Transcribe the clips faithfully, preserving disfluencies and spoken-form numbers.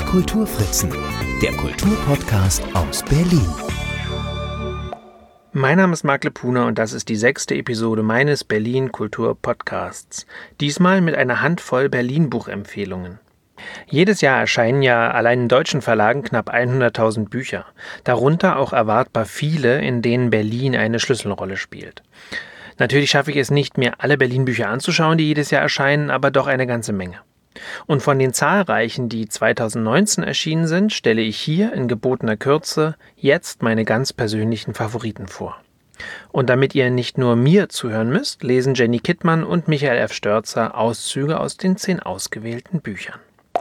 Kulturfritzen, der Kulturpodcast aus Berlin. Mein Name ist Marc Lepuna und das ist die sechste Episode meines Berlin Kultur Podcasts. Diesmal mit einer Handvoll Berlin-Buchempfehlungen. Jedes Jahr erscheinen ja allein in deutschen Verlagen knapp hunderttausend Bücher, darunter auch erwartbar viele, in denen Berlin eine Schlüsselrolle spielt. Natürlich schaffe ich es nicht, mir alle Berlin-Bücher anzuschauen, die jedes Jahr erscheinen, aber doch eine ganze Menge. Und von den zahlreichen, die zweitausendneunzehn erschienen sind, stelle ich hier in gebotener Kürze jetzt meine ganz persönlichen Favoriten vor. Und damit ihr nicht nur mir zuhören müsst, lesen Jenny Kittmann und Michael F. Störzer Auszüge aus den zehn ausgewählten Büchern.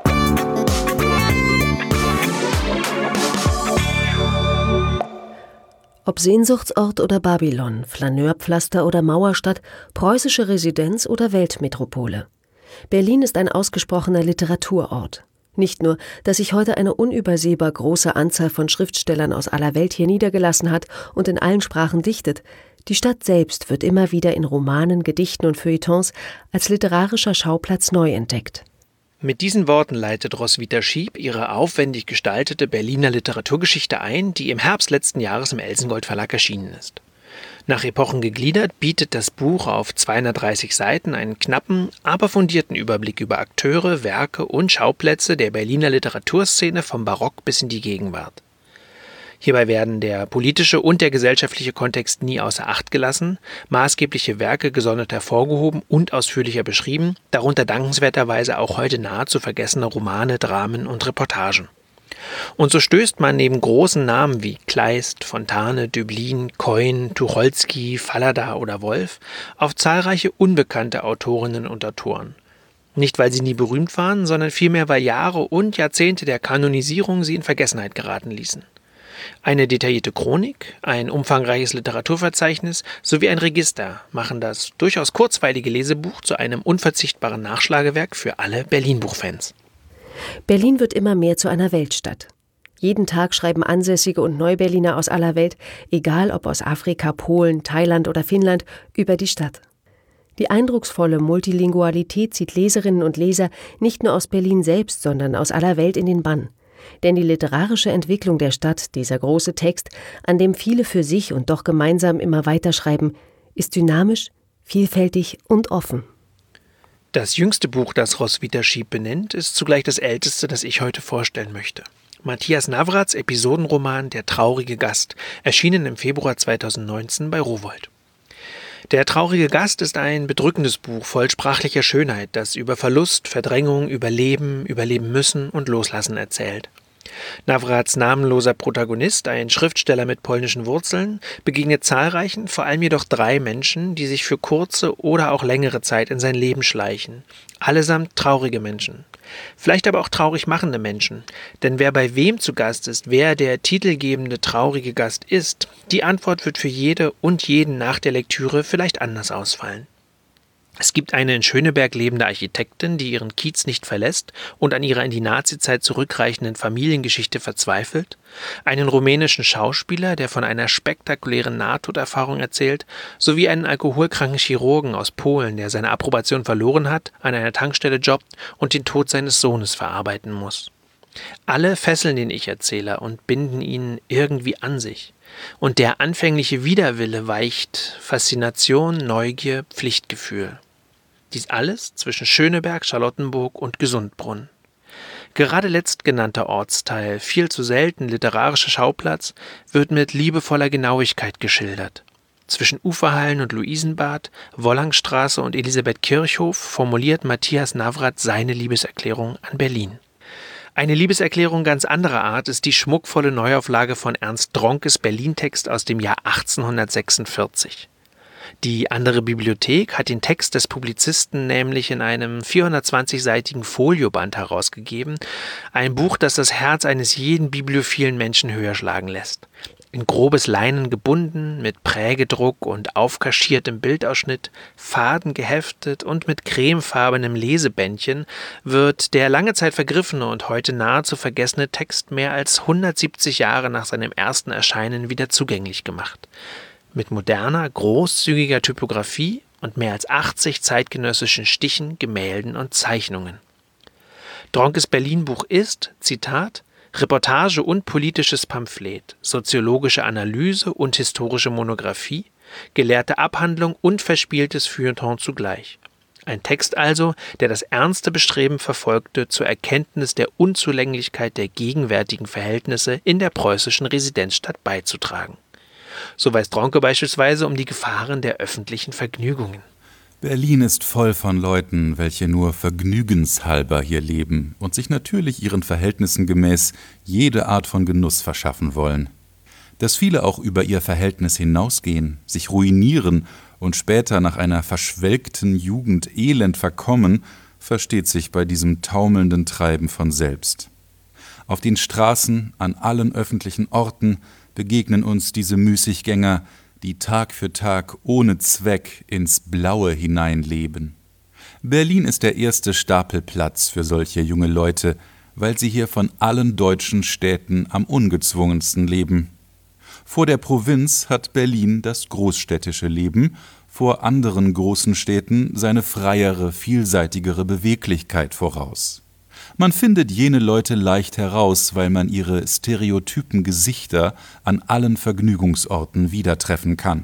Ob Sehnsuchtsort oder Babylon, Flaneurpflaster oder Mauerstadt, preußische Residenz oder Weltmetropole. Berlin ist ein ausgesprochener Literaturort. Nicht nur, dass sich heute eine unübersehbar große Anzahl von Schriftstellern aus aller Welt hier niedergelassen hat und in allen Sprachen dichtet, die Stadt selbst wird immer wieder in Romanen, Gedichten und Feuilletons als literarischer Schauplatz neu entdeckt. Mit diesen Worten leitet Roswitha Schiep ihre aufwendig gestaltete Berliner Literaturgeschichte ein, die im Herbst letzten Jahres im Elsengold Verlag erschienen ist. Nach Epochen gegliedert bietet das Buch auf zweihundertdreißig Seiten einen knappen, aber fundierten Überblick über Akteure, Werke und Schauplätze der Berliner Literaturszene vom Barock bis in die Gegenwart. Hierbei werden der politische und der gesellschaftliche Kontext nie außer Acht gelassen, maßgebliche Werke gesondert hervorgehoben und ausführlicher beschrieben, darunter dankenswerterweise auch heute nahezu vergessene Romane, Dramen und Reportagen. Und so stößt man neben großen Namen wie Kleist, Fontane, Döblin, Coyn, Tucholsky, Fallada oder Wolf auf zahlreiche unbekannte Autorinnen und Autoren. Nicht, weil sie nie berühmt waren, sondern vielmehr, weil Jahre und Jahrzehnte der Kanonisierung sie in Vergessenheit geraten ließen. Eine detaillierte Chronik, ein umfangreiches Literaturverzeichnis sowie ein Register machen das durchaus kurzweilige Lesebuch zu einem unverzichtbaren Nachschlagewerk für alle Berlin-Buchfans. Berlin wird immer mehr zu einer Weltstadt. Jeden Tag schreiben Ansässige und Neuberliner aus aller Welt, egal ob aus Afrika, Polen, Thailand oder Finnland, über die Stadt. Die eindrucksvolle Multilingualität zieht Leserinnen und Leser nicht nur aus Berlin selbst, sondern aus aller Welt in den Bann. Denn die literarische Entwicklung der Stadt, dieser große Text, an dem viele für sich und doch gemeinsam immer weiterschreiben, ist dynamisch, vielfältig und offen. Das jüngste Buch, das Roswitha Schiep benennt, ist zugleich das älteste, das ich heute vorstellen möchte. Matthias Navrats Episodenroman Der traurige Gast, erschienen im Februar zweitausendneunzehn bei Rowohlt. Der traurige Gast ist ein bedrückendes Buch voll sprachlicher Schönheit, das über Verlust, Verdrängung, Überleben, Überleben müssen und Loslassen erzählt. Navrats namenloser Protagonist, ein Schriftsteller mit polnischen Wurzeln, begegnet zahlreichen, vor allem jedoch drei Menschen, die sich für kurze oder auch längere Zeit in sein Leben schleichen. Allesamt traurige Menschen. Vielleicht aber auch traurig machende Menschen. Denn wer bei wem zu Gast ist, wer der titelgebende traurige Gast ist, die Antwort wird für jede und jeden nach der Lektüre vielleicht anders ausfallen. Es gibt eine in Schöneberg lebende Architektin, die ihren Kiez nicht verlässt und an ihrer in die Nazizeit zurückreichenden Familiengeschichte verzweifelt, einen rumänischen Schauspieler, der von einer spektakulären Nahtoderfahrung erzählt, sowie einen alkoholkranken Chirurgen aus Polen, der seine Approbation verloren hat, an einer Tankstelle jobbt und den Tod seines Sohnes verarbeiten muss. Alle fesseln den Ich-Erzähler und binden ihn irgendwie an sich. Und der anfängliche Widerwille weicht Faszination, Neugier, Pflichtgefühl. Dies alles zwischen Schöneberg, Charlottenburg und Gesundbrunn. Gerade letztgenannter Ortsteil, viel zu selten literarischer Schauplatz, wird mit liebevoller Genauigkeit geschildert. Zwischen Uferhallen und Luisenbad, Wollangstraße und Elisabethkirchhof formuliert Matthias Navrat seine Liebeserklärung an Berlin. Eine Liebeserklärung ganz anderer Art ist die schmuckvolle Neuauflage von Ernst Dronkes Berlin-Text aus dem Jahr achtzehnhundertsechsundvierzig. Die andere Bibliothek hat den Text des Publizisten nämlich in einem vierhundertzwanzigseitigen Folioband herausgegeben, ein Buch, das das Herz eines jeden bibliophilen Menschen höher schlagen lässt. In grobes Leinen gebunden, mit Prägedruck und aufkaschiertem Bildausschnitt, Faden geheftet und mit cremefarbenem Lesebändchen wird der lange Zeit vergriffene und heute nahezu vergessene Text mehr als hundertsiebzig Jahre nach seinem ersten Erscheinen wieder zugänglich gemacht. Mit moderner, großzügiger Typografie und mehr als achtzig zeitgenössischen Stichen, Gemälden und Zeichnungen. Dronkes Berlin-Buch ist, Zitat, Reportage und politisches Pamphlet, soziologische Analyse und historische Monographie, gelehrte Abhandlung und verspieltes Feuilleton zugleich. Ein Text also, der das ernste Bestreben verfolgte, zur Erkenntnis der Unzulänglichkeit der gegenwärtigen Verhältnisse in der preußischen Residenzstadt beizutragen. So weiß Dronke beispielsweise um die Gefahren der öffentlichen Vergnügungen. Berlin ist voll von Leuten, welche nur vergnügenshalber hier leben und sich natürlich ihren Verhältnissen gemäß jede Art von Genuss verschaffen wollen. Dass viele auch über ihr Verhältnis hinausgehen, sich ruinieren und später nach einer verschwelgten Jugend elend verkommen, versteht sich bei diesem taumelnden Treiben von selbst. Auf den Straßen, an allen öffentlichen Orten begegnen uns diese Müßiggänger, die Tag für Tag ohne Zweck ins Blaue hineinleben. Berlin ist der erste Stapelplatz für solche junge Leute, weil sie hier von allen deutschen Städten am ungezwungensten leben. Vor der Provinz hat Berlin das großstädtische Leben, vor anderen großen Städten seine freiere, vielseitigere Beweglichkeit voraus. Man findet jene Leute leicht heraus, weil man ihre stereotypen Gesichter an allen Vergnügungsorten wiedertreffen kann.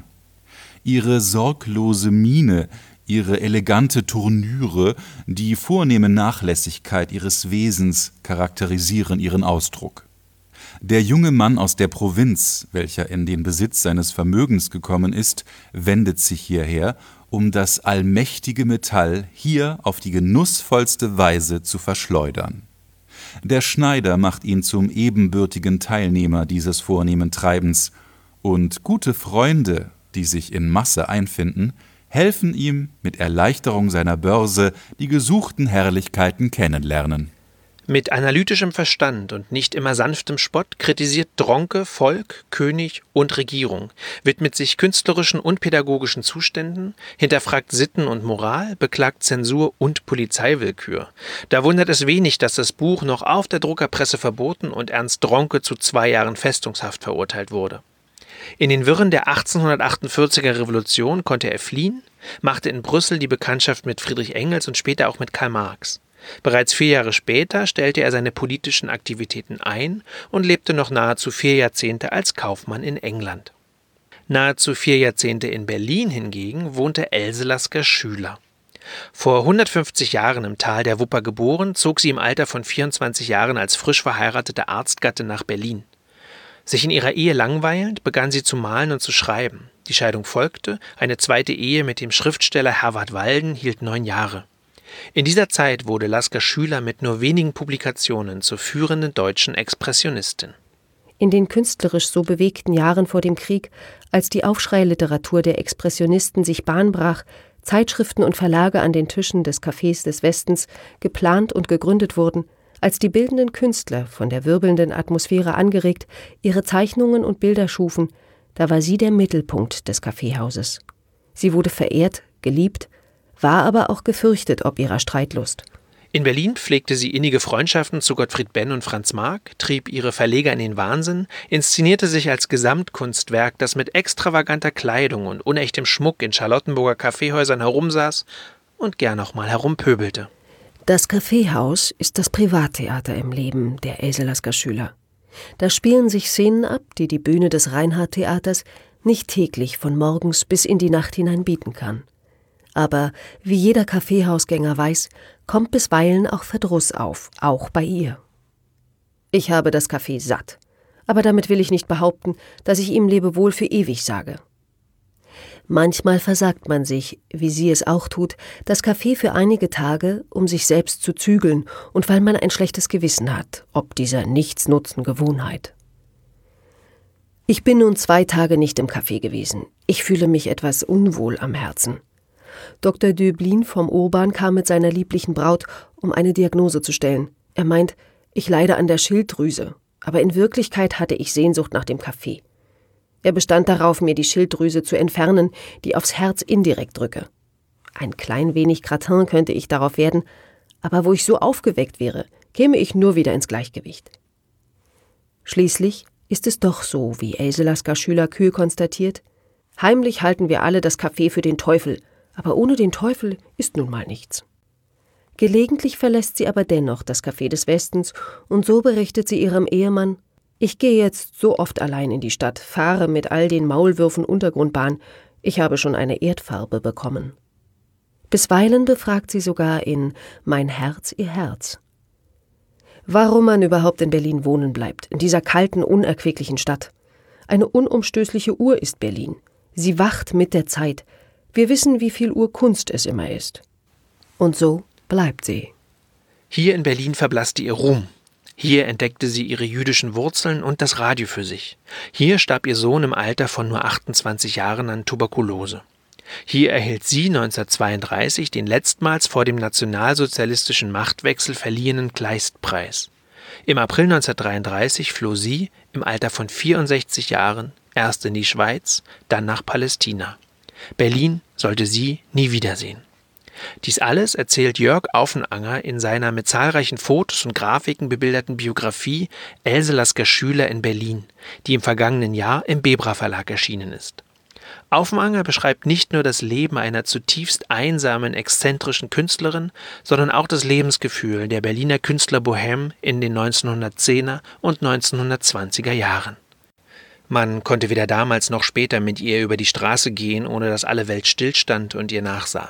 Ihre sorglose Miene, ihre elegante Tournüre, die vornehme Nachlässigkeit ihres Wesens charakterisieren ihren Ausdruck. Der junge Mann aus der Provinz, welcher in den Besitz seines Vermögens gekommen ist, wendet sich hierher, um das allmächtige Metall hier auf die genussvollste Weise zu verschleudern. Der Schneider macht ihn zum ebenbürtigen Teilnehmer dieses vornehmen Treibens, und gute Freunde, die sich in Masse einfinden, helfen ihm mit Erleichterung seiner Börse die gesuchten Herrlichkeiten kennenlernen. Mit analytischem Verstand und nicht immer sanftem Spott kritisiert Dronke Volk, König und Regierung, widmet sich künstlerischen und pädagogischen Zuständen, hinterfragt Sitten und Moral, beklagt Zensur und Polizeiwillkür. Da wundert es wenig, dass das Buch noch auf der Druckerpresse verboten und Ernst Dronke zu zwei Jahren Festungshaft verurteilt wurde. In den Wirren der achtzehnhundertachtundvierziger Revolution konnte er fliehen, machte in Brüssel die Bekanntschaft mit Friedrich Engels und später auch mit Karl Marx. Bereits vier Jahre später stellte er seine politischen Aktivitäten ein und lebte noch nahezu vier Jahrzehnte als Kaufmann in England. Nahezu vier Jahrzehnte in Berlin hingegen wohnte Else Lasker Schüler. Vor hundertfünfzig Jahren im Tal der Wupper geboren, zog sie im Alter von vierundzwanzig Jahren als frisch verheiratete Arztgattin nach Berlin. Sich in ihrer Ehe langweilend, begann sie zu malen und zu schreiben. Die Scheidung folgte, eine zweite Ehe mit dem Schriftsteller Herwart Walden hielt neun Jahre. In dieser Zeit wurde Lasker Schüler mit nur wenigen Publikationen zur führenden deutschen Expressionistin. In den künstlerisch so bewegten Jahren vor dem Krieg, als die Aufschreiliteratur der Expressionisten sich Bahn brach, Zeitschriften und Verlage an den Tischen des Cafés des Westens geplant und gegründet wurden, als die bildenden Künstler, von der wirbelnden Atmosphäre angeregt, ihre Zeichnungen und Bilder schufen, da war sie der Mittelpunkt des Kaffeehauses. Sie wurde verehrt, geliebt, war aber auch gefürchtet ob ihrer Streitlust. In Berlin pflegte sie innige Freundschaften zu Gottfried Benn und Franz Marc, trieb ihre Verleger in den Wahnsinn, inszenierte sich als Gesamtkunstwerk, das mit extravaganter Kleidung und unechtem Schmuck in Charlottenburger Kaffeehäusern herumsaß und gern auch mal herumpöbelte. Das Kaffeehaus ist das Privattheater im Leben der Else Lasker Schüler. Da spielen sich Szenen ab, die die Bühne des Reinhardt-Theaters nicht täglich von morgens bis in die Nacht hinein bieten kann. Aber wie jeder Kaffeehausgänger weiß, kommt bisweilen auch Verdruss auf, auch bei ihr. Ich habe das Kaffee satt, aber damit will ich nicht behaupten, dass ich ihm Lebewohl für ewig sage. Manchmal versagt man sich, wie sie es auch tut, das Kaffee für einige Tage, um sich selbst zu zügeln und weil man ein schlechtes Gewissen hat, ob dieser nichtsnutzen Gewohnheit. Ich bin nun zwei Tage nicht im Café gewesen. Ich fühle mich etwas unwohl am Herzen. Doktor Döblin vom Urban kam mit seiner lieblichen Braut, um eine Diagnose zu stellen. Er meint, ich leide an der Schilddrüse, aber in Wirklichkeit hatte ich Sehnsucht nach dem Kaffee. Er bestand darauf, mir die Schilddrüse zu entfernen, die aufs Herz indirekt drücke. Ein klein wenig Gratin könnte ich darauf werden, aber wo ich so aufgeweckt wäre, käme ich nur wieder ins Gleichgewicht. Schließlich ist es doch so, wie Else Lasker Schüler kühl konstatiert. Heimlich halten wir alle das Kaffee für den Teufel, aber ohne den Teufel ist nun mal nichts. Gelegentlich verlässt sie aber dennoch das Café des Westens und so berichtet sie ihrem Ehemann: »Ich gehe jetzt so oft allein in die Stadt, fahre mit all den Maulwürfen Untergrundbahn. Ich habe schon eine Erdfarbe bekommen.« Bisweilen befragt sie sogar in »Mein Herz, ihr Herz«. Warum man überhaupt in Berlin wohnen bleibt, in dieser kalten, unerquicklichen Stadt. Eine unumstößliche Uhr ist Berlin. Sie wacht mit der Zeit. Wir wissen, wie viel Uhr Kunst es immer ist. Und so bleibt sie. Hier in Berlin verblasste ihr Ruhm. Hier entdeckte sie ihre jüdischen Wurzeln und das Radio für sich. Hier starb ihr Sohn im Alter von nur achtundzwanzig Jahren an Tuberkulose. Hier erhielt sie neunzehnhundertzweiunddreißig den letztmals vor dem nationalsozialistischen Machtwechsel verliehenen Kleistpreis. Im April neunzehnhundertdreiunddreißig floh sie im Alter von vierundsechzig Jahren erst in die Schweiz, dann nach Palästina. Berlin sollte sie nie wiedersehen. Dies alles erzählt Jörg Aufenanger in seiner mit zahlreichen Fotos und Grafiken bebilderten Biografie »Else Lasker Schüler in Berlin«, die im vergangenen Jahr im Bebra Verlag erschienen ist. Aufenanger beschreibt nicht nur das Leben einer zutiefst einsamen, exzentrischen Künstlerin, sondern auch das Lebensgefühl der Berliner Künstlerbohème in den neunzehnhundertzehner und neunzehnhundertzwanziger Jahren. Man konnte weder damals noch später mit ihr über die Straße gehen, ohne dass alle Welt stillstand und ihr nachsah.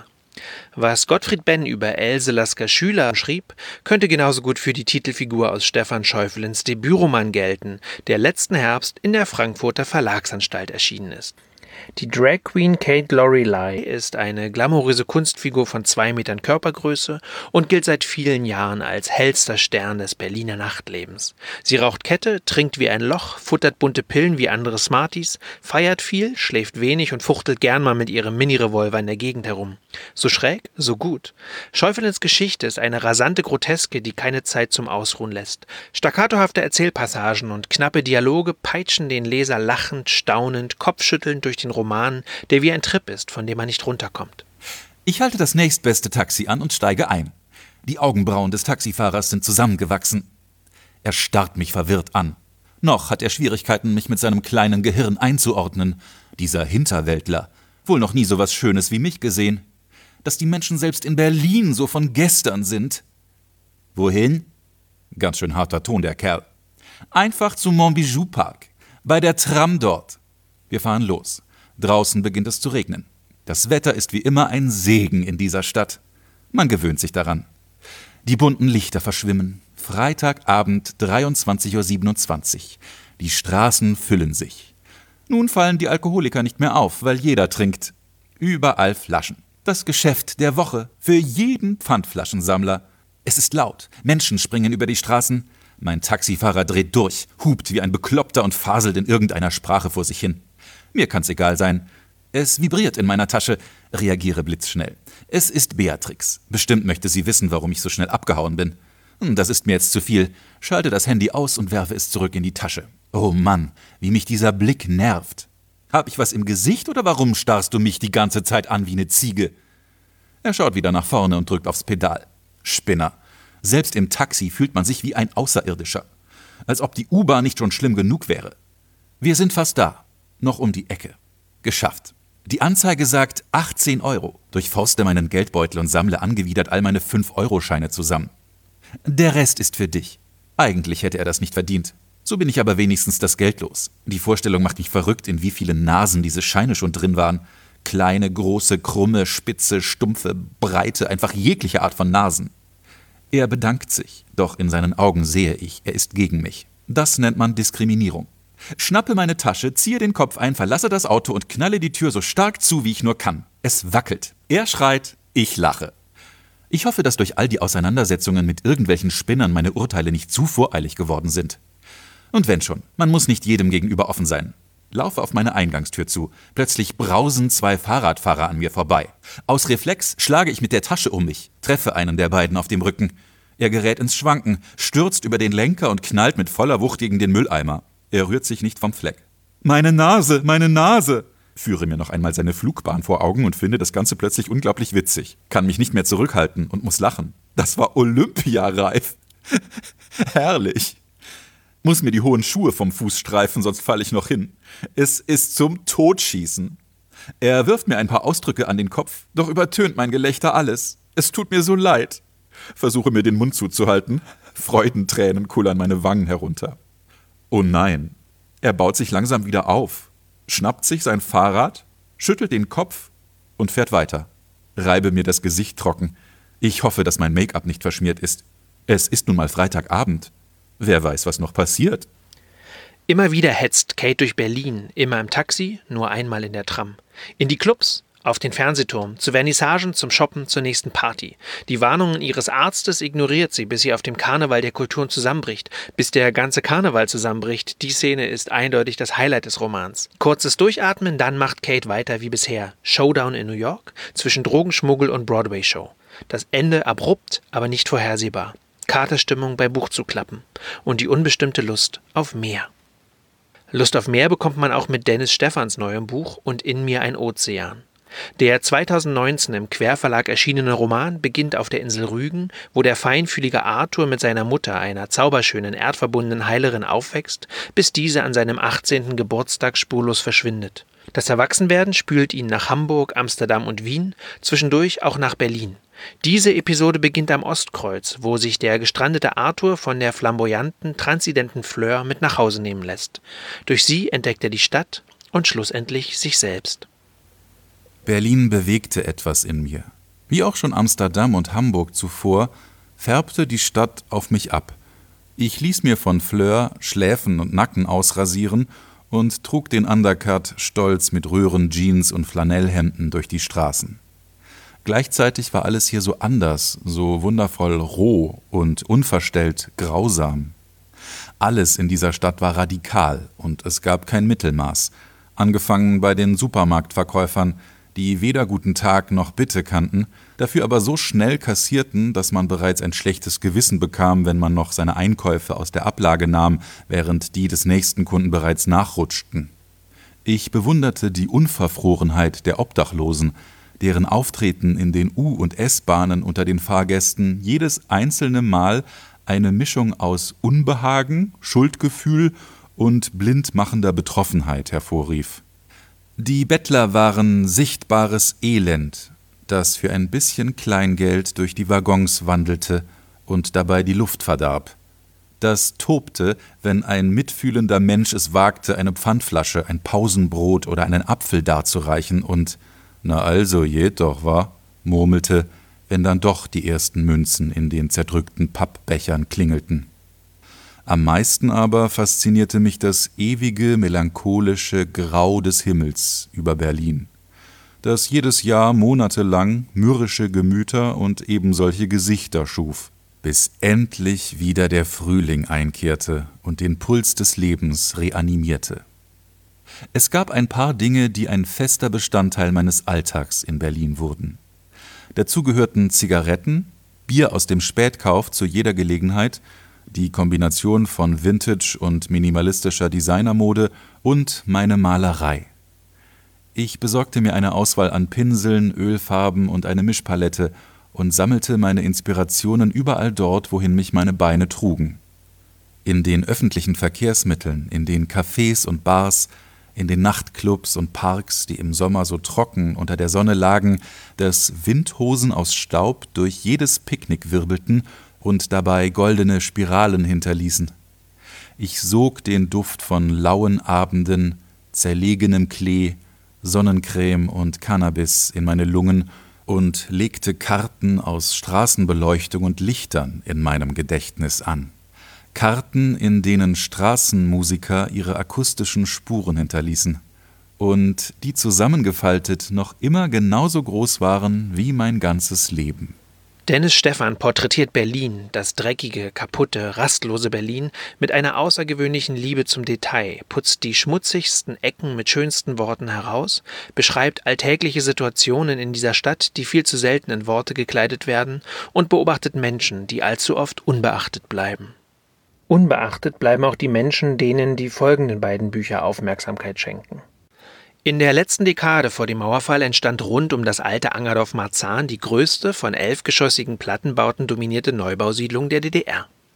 Was Gottfried Benn über Else Lasker Schüler schrieb, könnte genauso gut für die Titelfigur aus Stefan Schäufelens Debütroman gelten, der letzten Herbst in der Frankfurter Verlagsanstalt erschienen ist. Die Drag Queen Kate Lorelei ist eine glamouröse Kunstfigur von zwei Metern Körpergröße und gilt seit vielen Jahren als hellster Stern des Berliner Nachtlebens. Sie raucht Kette, trinkt wie ein Loch, futtert bunte Pillen wie andere Smarties, feiert viel, schläft wenig und fuchtelt gern mal mit ihrem Mini-Revolver in der Gegend herum. So schräg, so gut. Schäufelens Geschichte ist eine rasante Groteske, die keine Zeit zum Ausruhen lässt. Staccatohafte Erzählpassagen und knappe Dialoge peitschen den Leser lachend, staunend, kopfschüttelnd durch den Roman, der wie ein Trip ist, von dem man nicht runterkommt. Ich halte das nächstbeste Taxi an und steige ein. Die Augenbrauen des Taxifahrers sind zusammengewachsen. Er starrt mich verwirrt an. Noch hat er Schwierigkeiten, mich mit seinem kleinen Gehirn einzuordnen. Dieser Hinterwäldler. Wohl noch nie so was Schönes wie mich gesehen. Dass die Menschen selbst in Berlin so von gestern sind. Wohin? Ganz schön harter Ton, der Kerl. Einfach zum Montbijou Park. Bei der Tram dort. Wir fahren los. Draußen beginnt es zu regnen. Das Wetter ist wie immer ein Segen in dieser Stadt. Man gewöhnt sich daran. Die bunten Lichter verschwimmen. Freitagabend, dreiundzwanzig Uhr siebenundzwanzig. Die Straßen füllen sich. Nun fallen die Alkoholiker nicht mehr auf, weil jeder trinkt. Überall Flaschen. Das Geschäft der Woche für jeden Pfandflaschensammler. Es ist laut. Menschen springen über die Straßen. Mein Taxifahrer dreht durch, hupt wie ein Bekloppter und faselt in irgendeiner Sprache vor sich hin. Mir kann's egal sein. Es vibriert in meiner Tasche, reagiere blitzschnell. Es ist Beatrix. Bestimmt möchte sie wissen, warum ich so schnell abgehauen bin. Das ist mir jetzt zu viel. Schalte das Handy aus und werfe es zurück in die Tasche. Oh Mann, wie mich dieser Blick nervt. Hab ich was im Gesicht oder warum starrst du mich die ganze Zeit an wie eine Ziege? Er schaut wieder nach vorne und drückt aufs Pedal. Spinner. Selbst im Taxi fühlt man sich wie ein Außerirdischer. Als ob die U-Bahn nicht schon schlimm genug wäre. Wir sind fast da. Noch um die Ecke. Geschafft. Die Anzeige sagt achtzehn Euro. Durchforste meinen Geldbeutel und sammle angewidert all meine fünf-Euro-Scheine zusammen. Der Rest ist für dich. Eigentlich hätte er das nicht verdient. So bin ich aber wenigstens das Geld los. Die Vorstellung macht mich verrückt, in wie vielen Nasen diese Scheine schon drin waren. Kleine, große, krumme, spitze, stumpfe, breite, einfach jegliche Art von Nasen. Er bedankt sich, doch in seinen Augen sehe ich, er ist gegen mich. Das nennt man Diskriminierung. Schnappe meine Tasche, ziehe den Kopf ein, verlasse das Auto und knalle die Tür so stark zu, wie ich nur kann. Es wackelt. Er schreit, ich lache. Ich hoffe, dass durch all die Auseinandersetzungen mit irgendwelchen Spinnern meine Urteile nicht zu voreilig geworden sind. Und wenn schon, man muss nicht jedem gegenüber offen sein. Laufe auf meine Eingangstür zu. Plötzlich brausen zwei Fahrradfahrer an mir vorbei. Aus Reflex schlage ich mit der Tasche um mich, treffe einen der beiden auf dem Rücken. Er gerät ins Schwanken, stürzt über den Lenker und knallt mit voller Wucht gegen den Mülleimer. Er rührt sich nicht vom Fleck. »Meine Nase, meine Nase!« Führe mir noch einmal seine Flugbahn vor Augen und finde das Ganze plötzlich unglaublich witzig. Kann mich nicht mehr zurückhalten und muss lachen. Das war Olympiareif. Herrlich. Muss mir die hohen Schuhe vom Fuß streifen, sonst falle ich noch hin. Es ist zum Totschießen. Er wirft mir ein paar Ausdrücke an den Kopf, doch übertönt mein Gelächter alles. Es tut mir so leid. Versuche mir den Mund zuzuhalten. Freudentränen kullern meine Wangen herunter. Oh nein, er baut sich langsam wieder auf, schnappt sich sein Fahrrad, schüttelt den Kopf und fährt weiter. Reibe mir das Gesicht trocken. Ich hoffe, dass mein Make-up nicht verschmiert ist. Es ist nun mal Freitagabend. Wer weiß, was noch passiert. Immer wieder hetzt Kate durch Berlin, immer im Taxi, nur einmal in der Tram. In die Clubs, auf den Fernsehturm, zu Vernissagen, zum Shoppen, zur nächsten Party. Die Warnungen ihres Arztes ignoriert sie, bis sie auf dem Karneval der Kulturen zusammenbricht. Bis der ganze Karneval zusammenbricht, die Szene ist eindeutig das Highlight des Romans. Kurzes Durchatmen, dann macht Kate weiter wie bisher. Showdown in New York, zwischen Drogenschmuggel und Broadway-Show. Das Ende abrupt, aber nicht vorhersehbar. Katerstimmung bei Buchzuklappen. Und die unbestimmte Lust auf mehr. Lust auf mehr bekommt man auch mit Dennis Stephans neuem Buch Und in mir ein Ozean. Der zweitausendneunzehn im Querverlag erschienene Roman beginnt auf der Insel Rügen, wo der feinfühlige Arthur mit seiner Mutter, einer zauberschönen, erdverbundenen Heilerin, aufwächst, bis diese an seinem achtzehnten Geburtstag spurlos verschwindet. Das Erwachsenwerden spült ihn nach Hamburg, Amsterdam und Wien, zwischendurch auch nach Berlin. Diese Episode beginnt am Ostkreuz, wo sich der gestrandete Arthur von der flamboyanten, transidenten Fleur mit nach Hause nehmen lässt. Durch sie entdeckt er die Stadt und schlussendlich sich selbst. Berlin bewegte etwas in mir. Wie auch schon Amsterdam und Hamburg zuvor, färbte die Stadt auf mich ab. Ich ließ mir von Fleur Schläfen und Nacken ausrasieren und trug den Undercut stolz mit Röhrenjeans und Flanellhemden durch die Straßen. Gleichzeitig war alles hier so anders, so wundervoll roh und unverstellt grausam. Alles in dieser Stadt war radikal und es gab kein Mittelmaß, angefangen bei den Supermarktverkäufern, die weder guten Tag noch Bitte kannten, dafür aber so schnell kassierten, dass man bereits ein schlechtes Gewissen bekam, wenn man noch seine Einkäufe aus der Ablage nahm, während die des nächsten Kunden bereits nachrutschten. Ich bewunderte die Unverfrorenheit der Obdachlosen, deren Auftreten in den U- und S-Bahnen unter den Fahrgästen jedes einzelne Mal eine Mischung aus Unbehagen, Schuldgefühl und blindmachender Betroffenheit hervorrief. Die Bettler waren sichtbares Elend, das für ein bisschen Kleingeld durch die Waggons wandelte und dabei die Luft verdarb. Das tobte, wenn ein mitfühlender Mensch es wagte, eine Pfandflasche, ein Pausenbrot oder einen Apfel darzureichen und »Na also, geht doch, wa?« murmelte, wenn dann doch die ersten Münzen in den zerdrückten Pappbechern klingelten. Am meisten aber faszinierte mich das ewige, melancholische Grau des Himmels über Berlin, das jedes Jahr monatelang mürrische Gemüter und ebensolche Gesichter schuf, bis endlich wieder der Frühling einkehrte und den Puls des Lebens reanimierte. Es gab ein paar Dinge, die ein fester Bestandteil meines Alltags in Berlin wurden. Dazu gehörten Zigaretten, Bier aus dem Spätkauf zu jeder Gelegenheit, die Kombination von Vintage und minimalistischer Designermode und meine Malerei. Ich besorgte mir eine Auswahl an Pinseln, Ölfarben und eine Mischpalette und sammelte meine Inspirationen überall dort, wohin mich meine Beine trugen. In den öffentlichen Verkehrsmitteln, in den Cafés und Bars, in den Nachtclubs und Parks, die im Sommer so trocken unter der Sonne lagen, dass Windhosen aus Staub durch jedes Picknick wirbelten und dabei goldene Spiralen hinterließen. Ich sog den Duft von lauen Abenden, zerlegenem Klee, Sonnencreme und Cannabis in meine Lungen und legte Karten aus Straßenbeleuchtung und Lichtern in meinem Gedächtnis an. Karten, in denen Straßenmusiker ihre akustischen Spuren hinterließen und die zusammengefaltet noch immer genauso groß waren wie mein ganzes Leben. Dennis Stephan porträtiert Berlin, das dreckige, kaputte, rastlose Berlin, mit einer außergewöhnlichen Liebe zum Detail, putzt die schmutzigsten Ecken mit schönsten Worten heraus, beschreibt alltägliche Situationen in dieser Stadt, die viel zu selten in Worte gekleidet werden, und beobachtet Menschen, die allzu oft unbeachtet bleiben. Unbeachtet bleiben auch die Menschen, denen die folgenden beiden Bücher Aufmerksamkeit schenken. In der letzten Dekade vor dem Mauerfall entstand rund um das alte Angerdorf-Marzahn die größte von elfgeschossigen Plattenbauten dominierte Neubausiedlung der D D R.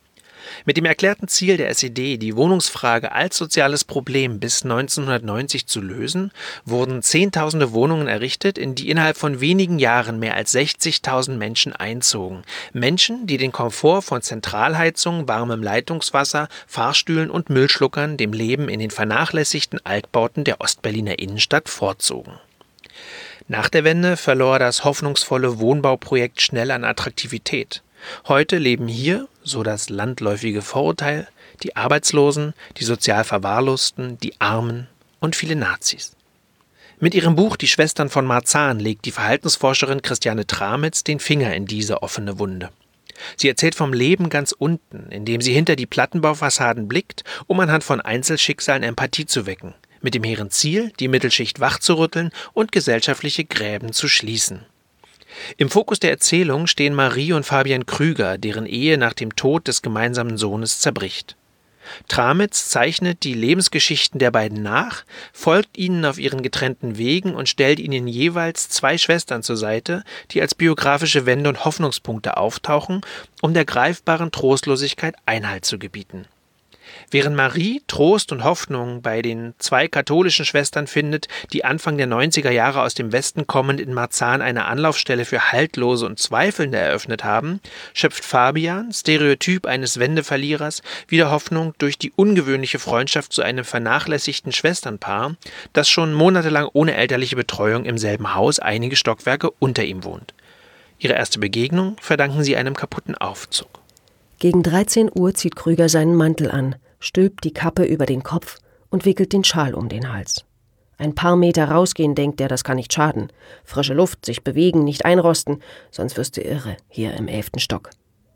Mit dem erklärten Ziel der S E D, die Wohnungsfrage als soziales Problem bis neunzehnhundertneunzig zu lösen, wurden Zehntausende Wohnungen errichtet, in die innerhalb von wenigen Jahren mehr als sechzigtausend Menschen einzogen. Menschen, die den Komfort von Zentralheizung, warmem Leitungswasser, Fahrstühlen und Müllschluckern dem Leben in den vernachlässigten Altbauten der Ostberliner Innenstadt vorzogen. Nach der Wende verlor das hoffnungsvolle Wohnbauprojekt schnell an Attraktivität. Heute leben hier, so das landläufige Vorurteil, die Arbeitslosen, die sozial Verwahrlosten, die Armen und viele Nazis. Mit ihrem Buch »Die Schwestern von Marzahn« legt die Verhaltensforscherin Christiane Tramitz den Finger in diese offene Wunde. Sie erzählt vom Leben ganz unten, indem sie hinter die Plattenbaufassaden blickt, um anhand von Einzelschicksalen Empathie zu wecken, mit dem hehren Ziel, die Mittelschicht wachzurütteln und gesellschaftliche Gräben zu schließen. Im Fokus der Erzählung stehen Marie und Fabian Krüger, deren Ehe nach dem Tod des gemeinsamen Sohnes zerbricht. Tramitz zeichnet die Lebensgeschichten der beiden nach, folgt ihnen auf ihren getrennten Wegen und stellt ihnen jeweils zwei Schwestern zur Seite, die als biografische Wende- und Hoffnungspunkte auftauchen, um der greifbaren Trostlosigkeit Einhalt zu gebieten. Während Marie Trost und Hoffnung bei den zwei katholischen Schwestern findet, die Anfang der neunziger Jahre aus dem Westen kommend in Marzahn eine Anlaufstelle für Haltlose und Zweifelnde eröffnet haben, schöpft Fabian, Stereotyp eines Wendeverlierers, wieder Hoffnung durch die ungewöhnliche Freundschaft zu einem vernachlässigten Schwesternpaar, das schon monatelang ohne elterliche Betreuung im selben Haus einige Stockwerke unter ihm wohnt. Ihre erste Begegnung verdanken sie einem kaputten Aufzug. Gegen dreizehn Uhr zieht Krüger seinen Mantel an, stülpt die Kappe über den Kopf und wickelt den Schal um den Hals. Ein paar Meter rausgehen, denkt er, das kann nicht schaden. Frische Luft, sich bewegen, nicht einrosten, sonst wirst du irre, hier im elften Stock.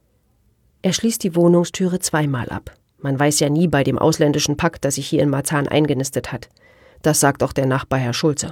Er schließt die Wohnungstüre zweimal ab. Man weiß ja nie bei dem ausländischen Pack, das sich hier in Marzahn eingenistet hat. Das sagt auch der Nachbar Herr Schulze.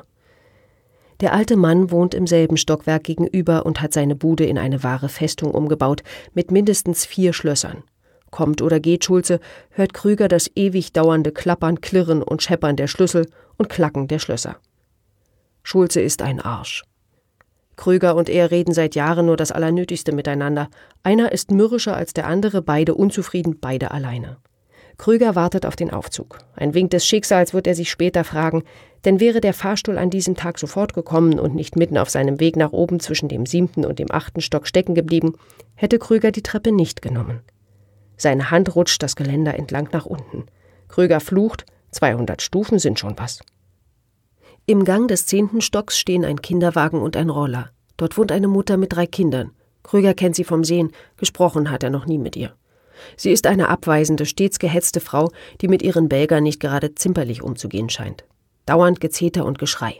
Der alte Mann wohnt im selben Stockwerk gegenüber und hat seine Bude in eine wahre Festung umgebaut, mit mindestens vier Schlössern. Kommt oder geht Schulze, hört Krüger das ewig dauernde Klappern, Klirren und Scheppern der Schlüssel und Klacken der Schlösser. Schulze ist ein Arsch. Krüger und er reden seit Jahren nur das Allernötigste miteinander. Einer ist mürrischer als der andere, beide unzufrieden, beide alleine. Krüger wartet auf den Aufzug. Ein Wink des Schicksals wird er sich später fragen, denn wäre der Fahrstuhl an diesem Tag sofort gekommen und nicht mitten auf seinem Weg nach oben zwischen dem siebten und dem achten Stock stecken geblieben, hätte Krüger die Treppe nicht genommen. Seine Hand rutscht das Geländer entlang nach unten. Krüger flucht, zweihundert Stufen sind schon was. Im Gang des zehnten Stocks stehen ein Kinderwagen und ein Roller. Dort wohnt eine Mutter mit drei Kindern. Krüger kennt sie vom Sehen, gesprochen hat er noch nie mit ihr. Sie ist eine abweisende, stets gehetzte Frau, die mit ihren Belgern nicht gerade zimperlich umzugehen scheint. Dauernd Gezeter und Geschrei.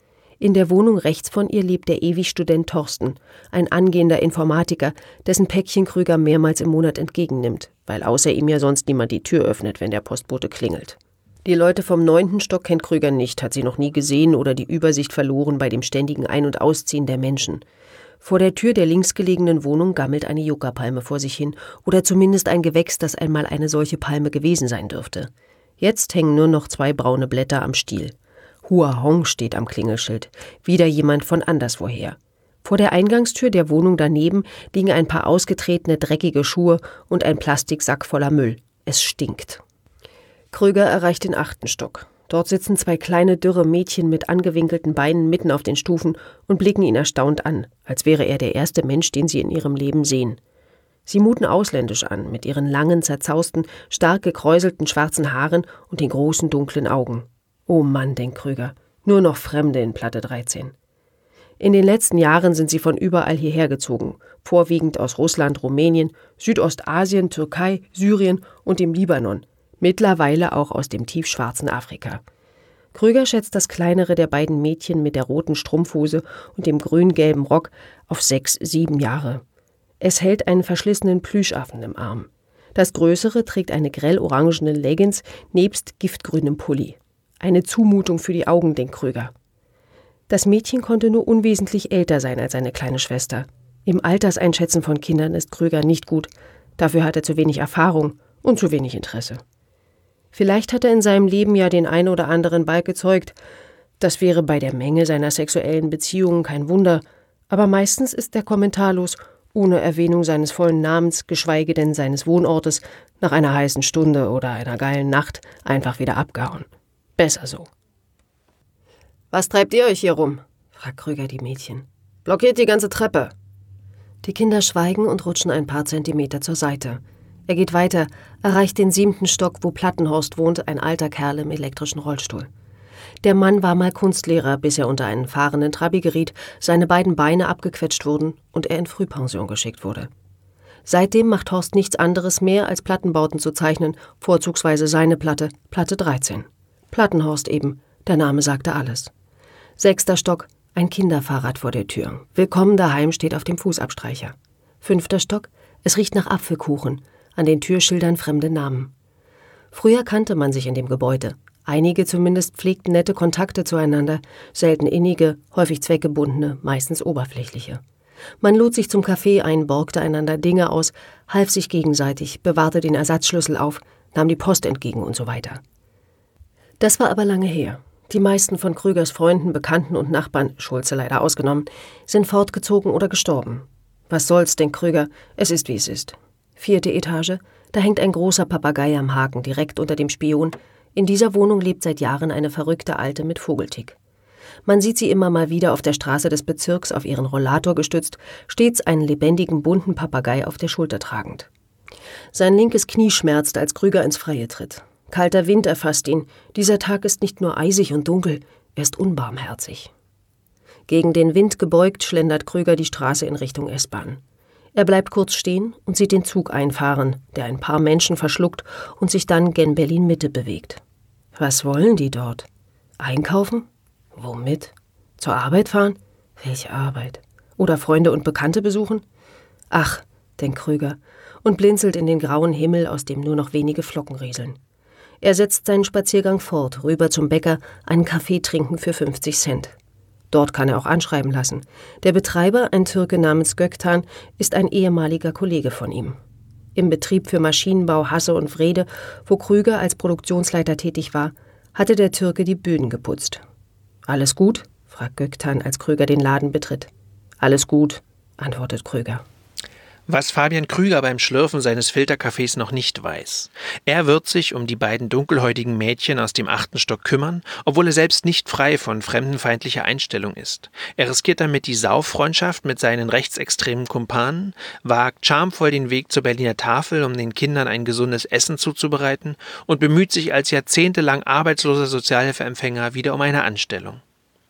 In der Wohnung rechts von ihr lebt der Ewig-Student Thorsten, ein angehender Informatiker, dessen Päckchen Krüger mehrmals im Monat entgegennimmt, weil außer ihm ja sonst niemand die Tür öffnet, wenn der Postbote klingelt. Die Leute vom neunten Stock kennt Krüger nicht, hat sie noch nie gesehen oder die Übersicht verloren bei dem ständigen Ein- und Ausziehen der Menschen. Vor der Tür der links gelegenen Wohnung gammelt eine Yucca-Palme vor sich hin, oder zumindest ein Gewächs, das einmal eine solche Palme gewesen sein dürfte. Jetzt hängen nur noch zwei braune Blätter am Stiel. Hua Hong steht am Klingelschild, wieder jemand von anderswoher. Vor der Eingangstür der Wohnung daneben liegen ein paar ausgetretene, dreckige Schuhe und ein Plastiksack voller Müll. Es stinkt. Krüger erreicht den achten Stock. Dort sitzen zwei kleine, dürre Mädchen mit angewinkelten Beinen mitten auf den Stufen und blicken ihn erstaunt an, als wäre er der erste Mensch, den sie in ihrem Leben sehen. Sie muten ausländisch an, mit ihren langen, zerzausten, stark gekräuselten schwarzen Haaren und den großen, dunklen Augen. Oh Mann, denkt Krüger, nur noch Fremde in Platte dreizehn. In den letzten Jahren sind sie von überall hierher gezogen, vorwiegend aus Russland, Rumänien, Südostasien, Türkei, Syrien und dem Libanon, mittlerweile auch aus dem tiefschwarzen Afrika. Krüger schätzt das kleinere der beiden Mädchen mit der roten Strumpfhose und dem grün-gelben Rock auf sechs, sieben Jahre. Es hält einen verschlissenen Plüschaffen im Arm. Das größere trägt eine grell-orangene Leggings nebst giftgrünem Pulli. Eine Zumutung für die Augen, denkt Krüger. Das Mädchen konnte nur unwesentlich älter sein als seine kleine Schwester. Im Alterseinschätzen von Kindern ist Krüger nicht gut. Dafür hat er zu wenig Erfahrung und zu wenig Interesse. Vielleicht hat er in seinem Leben ja den ein oder anderen Balg gezeugt. Das wäre bei der Menge seiner sexuellen Beziehungen kein Wunder, aber meistens ist er kommentarlos ohne Erwähnung seines vollen Namens, geschweige denn seines Wohnortes, nach einer heißen Stunde oder einer geilen Nacht einfach wieder abgehauen. Besser so. »Was treibt ihr euch hier rum?« fragt Krüger die Mädchen. »Blockiert die ganze Treppe.« Die Kinder schweigen und rutschen ein paar Zentimeter zur Seite. Er geht weiter, erreicht den siebten Stock, wo Plattenhorst wohnt, ein alter Kerl im elektrischen Rollstuhl. Der Mann war mal Kunstlehrer, bis er unter einen fahrenden Trabi geriet, seine beiden Beine abgequetscht wurden und er in Frühpension geschickt wurde. Seitdem macht Horst nichts anderes mehr, als Plattenbauten zu zeichnen, vorzugsweise seine Platte, Platte dreizehn. Plattenhorst eben, der Name sagte alles. Sechster Stock, ein Kinderfahrrad vor der Tür. Willkommen daheim steht auf dem Fußabstreicher. Fünfter Stock, es riecht nach Apfelkuchen, an den Türschildern fremde Namen. Früher kannte man sich in dem Gebäude. Einige zumindest pflegten nette Kontakte zueinander, selten innige, häufig zweckgebundene, meistens oberflächliche. Man lud sich zum Kaffee ein, borgte einander Dinge aus, half sich gegenseitig, bewahrte den Ersatzschlüssel auf, nahm die Post entgegen und so weiter. Das war aber lange her. Die meisten von Krügers Freunden, Bekannten und Nachbarn, Schulze leider ausgenommen, sind fortgezogen oder gestorben. Was soll's, denkt Krüger, es ist wie es ist. Vierte Etage, da hängt ein großer Papagei am Haken, direkt unter dem Spion. In dieser Wohnung lebt seit Jahren eine verrückte Alte mit Vogeltick. Man sieht sie immer mal wieder auf der Straße des Bezirks auf ihren Rollator gestützt, stets einen lebendigen, bunten Papagei auf der Schulter tragend. Sein linkes Knie schmerzt, als Krüger ins Freie tritt. Kalter Wind erfasst ihn. Dieser Tag ist nicht nur eisig und dunkel, er ist unbarmherzig. Gegen den Wind gebeugt schlendert Krüger die Straße in Richtung S-Bahn. Er bleibt kurz stehen und sieht den Zug einfahren, der ein paar Menschen verschluckt und sich dann gen Berlin-Mitte bewegt. Was wollen die dort? Einkaufen? Womit? Zur Arbeit fahren? Welche Arbeit? Oder Freunde und Bekannte besuchen? Ach, denkt Krüger und blinzelt in den grauen Himmel, aus dem nur noch wenige Flocken rieseln. Er setzt seinen Spaziergang fort, rüber zum Bäcker, einen Kaffee trinken für fünfzig Cent. Dort kann er auch anschreiben lassen. Der Betreiber, ein Türke namens Göktan, ist ein ehemaliger Kollege von ihm. Im Betrieb für Maschinenbau Hasse und Wrede, wo Krüger als Produktionsleiter tätig war, hatte der Türke die Böden geputzt. »Alles gut?« fragt Göktan, als Krüger den Laden betritt. »Alles gut«, antwortet Krüger. Was Fabian Krüger beim Schlürfen seines Filterkaffees noch nicht weiß. Er wird sich um die beiden dunkelhäutigen Mädchen aus dem achten Stock kümmern, obwohl er selbst nicht frei von fremdenfeindlicher Einstellung ist. Er riskiert damit die Sauffreundschaft mit seinen rechtsextremen Kumpanen, wagt schamvoll den Weg zur Berliner Tafel, um den Kindern ein gesundes Essen zuzubereiten und bemüht sich als jahrzehntelang arbeitsloser Sozialhilfeempfänger wieder um eine Anstellung.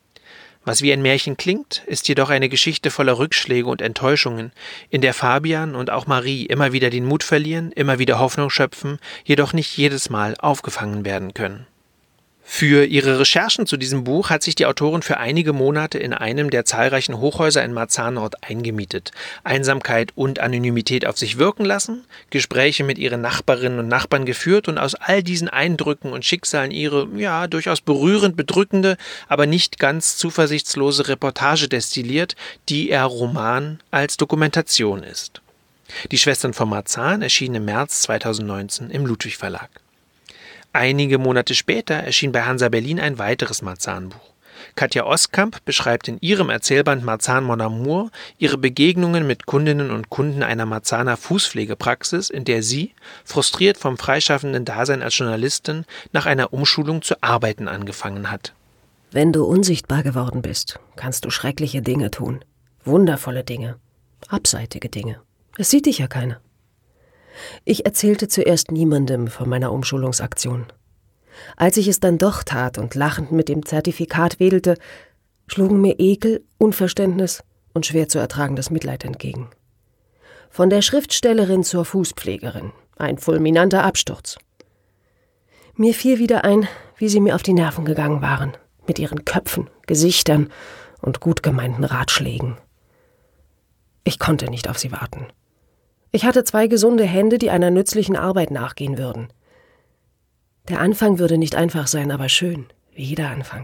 Was wie ein Märchen klingt, ist jedoch eine Geschichte voller Rückschläge und Enttäuschungen, in der Fabian und auch Marie immer wieder den Mut verlieren, immer wieder Hoffnung schöpfen, jedoch nicht jedes Mal aufgefangen werden können. Für ihre Recherchen zu diesem Buch hat sich die Autorin für einige Monate in einem der zahlreichen Hochhäuser in Marzahn-Nord eingemietet, Einsamkeit und Anonymität auf sich wirken lassen, Gespräche mit ihren Nachbarinnen und Nachbarn geführt und aus all diesen Eindrücken und Schicksalen ihre, ja, durchaus berührend bedrückende, aber nicht ganz zuversichtslose Reportage destilliert, die ihr Roman als Dokumentation ist. Die Schwestern von Marzahn erschienen im März zweitausendneunzehn im Ludwig Verlag. Einige Monate später erschien bei Hansa Berlin ein weiteres Marzahn-Buch. Katja Oskamp beschreibt in ihrem Erzählband Marzahn Mon Amour ihre Begegnungen mit Kundinnen und Kunden einer Marzahner Fußpflegepraxis, in der sie, frustriert vom freischaffenden Dasein als Journalistin, nach einer Umschulung zu arbeiten angefangen hat. Wenn du unsichtbar geworden bist, kannst du schreckliche Dinge tun. Wundervolle Dinge. Abseitige Dinge. Es sieht dich ja keiner. Ich erzählte zuerst niemandem von meiner Umschulungsaktion. Als ich es dann doch tat und lachend mit dem Zertifikat wedelte, schlugen mir Ekel, Unverständnis und schwer zu ertragendes Mitleid entgegen. Von der Schriftstellerin zur Fußpflegerin, ein fulminanter Absturz. Mir fiel wieder ein, wie sie mir auf die Nerven gegangen waren, mit ihren Köpfen, Gesichtern und gut gemeinten Ratschlägen. Ich konnte nicht auf sie warten. Ich hatte zwei gesunde Hände, die einer nützlichen Arbeit nachgehen würden. Der Anfang würde nicht einfach sein, aber schön, wie jeder Anfang.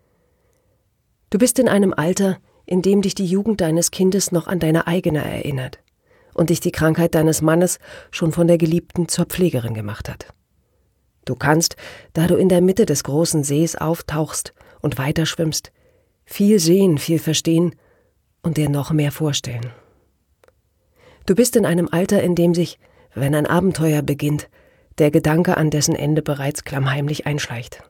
Du bist in einem Alter, in dem dich die Jugend deines Kindes noch an deine eigene erinnert und dich die Krankheit deines Mannes schon von der Geliebten zur Pflegerin gemacht hat. Du kannst, da du in der Mitte des großen Sees auftauchst und weiterschwimmst, viel sehen, viel verstehen und dir noch mehr vorstellen. Du bist in einem Alter, in dem sich, wenn ein Abenteuer beginnt, der Gedanke an dessen Ende bereits klammheimlich einschleicht.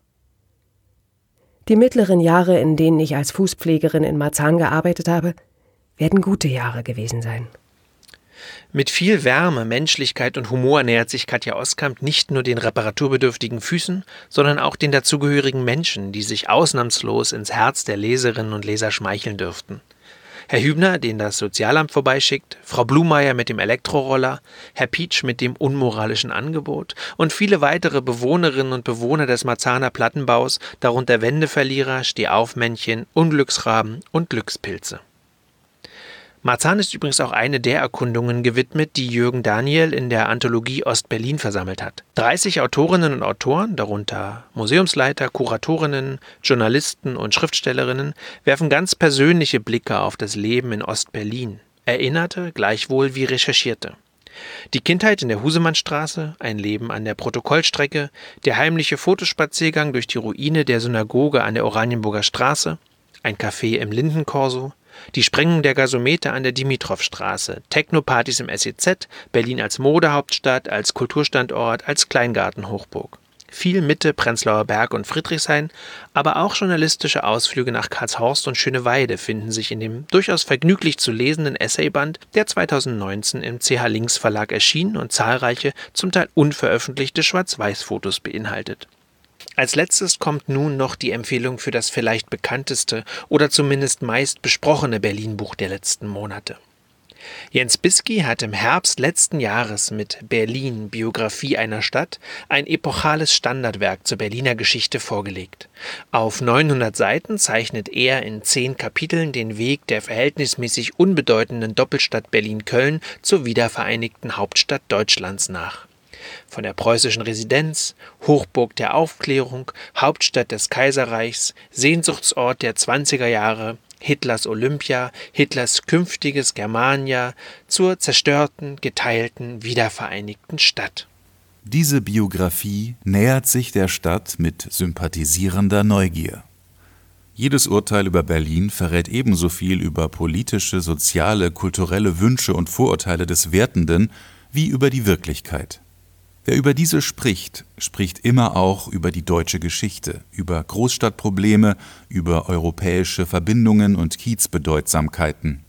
Die mittleren Jahre, in denen ich als Fußpflegerin in Marzahn gearbeitet habe, werden gute Jahre gewesen sein. Mit viel Wärme, Menschlichkeit und Humor nähert sich Katja Oskamp nicht nur den reparaturbedürftigen Füßen, sondern auch den dazugehörigen Menschen, die sich ausnahmslos ins Herz der Leserinnen und Leser schmeicheln dürften. Herr Hübner, den das Sozialamt vorbeischickt, Frau Blumeyer mit dem Elektroroller, Herr Pietsch mit dem unmoralischen Angebot und viele weitere Bewohnerinnen und Bewohner des Marzahner Plattenbaus, darunter Wendeverlierer, Stehaufmännchen, Unglücksraben und Glückspilze. Marzahn ist übrigens auch eine der Erkundungen gewidmet, die Jürgen Daniel in der Anthologie Ostberlin versammelt hat. dreißig Autorinnen und Autoren, darunter Museumsleiter, Kuratorinnen, Journalisten und Schriftstellerinnen, werfen ganz persönliche Blicke auf das Leben in Ostberlin, erinnerte gleichwohl wie recherchierte. Die Kindheit in der Husemannstraße, ein Leben an der Protokollstrecke, der heimliche Fotospaziergang durch die Ruine der Synagoge an der Oranienburger Straße, ein Café im Lindenkorso, die Sprengung der Gasometer an der Dimitrovstraße, Technopartys im S E Z, Berlin als Modehauptstadt, als Kulturstandort, als Kleingartenhochburg. Viel Mitte, Prenzlauer Berg und Friedrichshain, aber auch journalistische Ausflüge nach Karlshorst und Schöneweide finden sich in dem durchaus vergnüglich zu lesenden Essayband, der zweitausendneunzehn im C H Links Verlag erschien und zahlreiche, zum Teil unveröffentlichte Schwarz-Weiß-Fotos beinhaltet. Als letztes kommt nun noch die Empfehlung für das vielleicht bekannteste oder zumindest meist besprochene Berlin-Buch der letzten Monate. Jens Bisky hat im Herbst letzten Jahres mit Berlin, Biografie einer Stadt, ein epochales Standardwerk zur Berliner Geschichte vorgelegt. Auf neunhundert Seiten zeichnet er in zehn Kapiteln den Weg der verhältnismäßig unbedeutenden Doppelstadt Berlin-Köln zur wiedervereinigten Hauptstadt Deutschlands nach. Von der preußischen Residenz, Hochburg der Aufklärung, Hauptstadt des Kaiserreichs, Sehnsuchtsort der zwanziger Jahre, Hitlers Olympia, Hitlers künftiges Germania, zur zerstörten, geteilten, wiedervereinigten Stadt. Diese Biografie nähert sich der Stadt mit sympathisierender Neugier. Jedes Urteil über Berlin verrät ebenso viel über politische, soziale, kulturelle Wünsche und Vorurteile des Wertenden wie über die Wirklichkeit. Wer über diese spricht, spricht immer auch über die deutsche Geschichte, über Großstadtprobleme, über europäische Verbindungen und Kiezbedeutsamkeiten.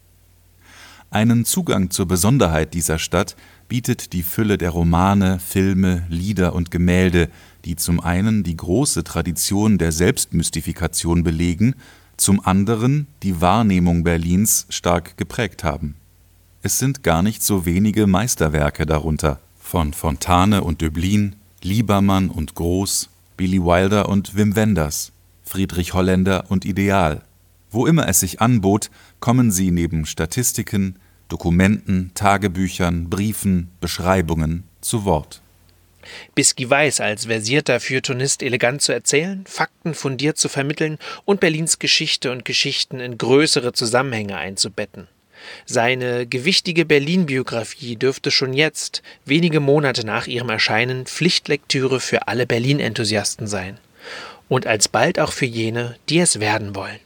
Einen Zugang zur Besonderheit dieser Stadt bietet die Fülle der Romane, Filme, Lieder und Gemälde, die zum einen die große Tradition der Selbstmystifikation belegen, zum anderen die Wahrnehmung Berlins stark geprägt haben. Es sind gar nicht so wenige Meisterwerke darunter. Von Fontane und Döblin, Liebermann und Groß, Billy Wilder und Wim Wenders, Friedrich Holländer und Ideal. Wo immer es sich anbot, kommen sie neben Statistiken, Dokumenten, Tagebüchern, Briefen, Beschreibungen zu Wort. Bisky weiß, als versierter Feuilletonist elegant zu erzählen, Fakten fundiert zu vermitteln und Berlins Geschichte und Geschichten in größere Zusammenhänge einzubetten. Seine gewichtige Berlin-Biografie dürfte schon jetzt, wenige Monate nach ihrem Erscheinen, Pflichtlektüre für alle Berlin-Enthusiasten sein. Und alsbald auch für jene, die es werden wollen.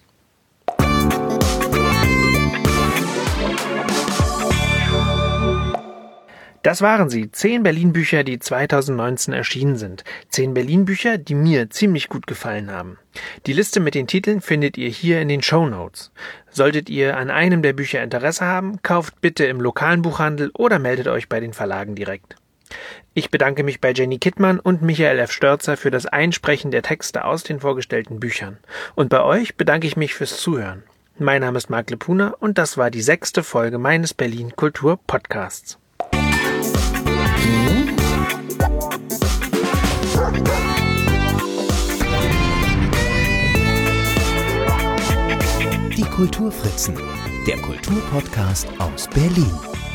Das waren sie, zehn Berlin-Bücher, die zweitausendneunzehn erschienen sind. Zehn Berlin-Bücher, die mir ziemlich gut gefallen haben. Die Liste mit den Titeln findet ihr hier in den Shownotes. Solltet ihr an einem der Bücher Interesse haben, kauft bitte im lokalen Buchhandel oder meldet euch bei den Verlagen direkt. Ich bedanke mich bei Jenny Kittmann und Michael F. Störzer für das Einsprechen der Texte aus den vorgestellten Büchern. Und bei euch bedanke ich mich fürs Zuhören. Mein Name ist Marc Lepuna und das war die sechste Folge meines Berlin Kultur Podcasts. Die Kulturfritzen, der Kulturpodcast aus Berlin.